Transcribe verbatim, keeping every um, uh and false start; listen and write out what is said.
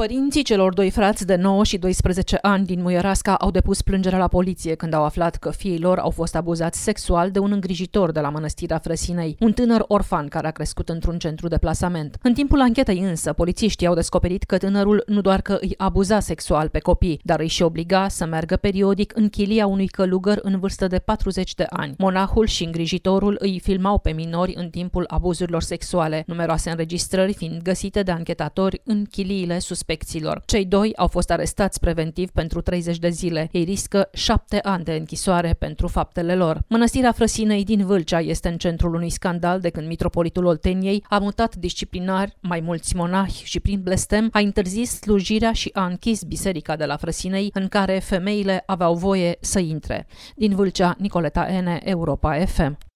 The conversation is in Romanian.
Părinții celor doi frați de nouă și doisprezece ani din Muierasca au depus plângere la poliție când au aflat că fiii lor au fost abuzați sexual de un îngrijitor de la Mănăstirea Frăsinei, un tânăr orfan care a crescut într-un centru de plasament. În timpul anchetei însă, polițiștii au descoperit că tânărul nu doar că îi abuza sexual pe copii, dar îi și obliga să meargă periodic în chilia unui călugăr în vârstă de patruzeci de ani. Monahul și îngrijitorul îi filmau pe minori în timpul abuzurilor sexuale, numeroase înregistrări fiind găsite de anchetatori în chiliile suspecților. Cei doi au fost arestați preventiv pentru treizeci de zile. Ei riscă șapte ani de închisoare pentru faptele lor. Mănăstirea Frăsinei din Vâlcea este în centrul unui scandal de când mitropolitul Olteniei a mutat disciplinar mai mulți monahi și prin blestem a interzis slujirea și a închis biserica de la Frăsinei în care femeile aveau voie să intre. Din Vâlcea, Nicoleta Ene, Europa F M.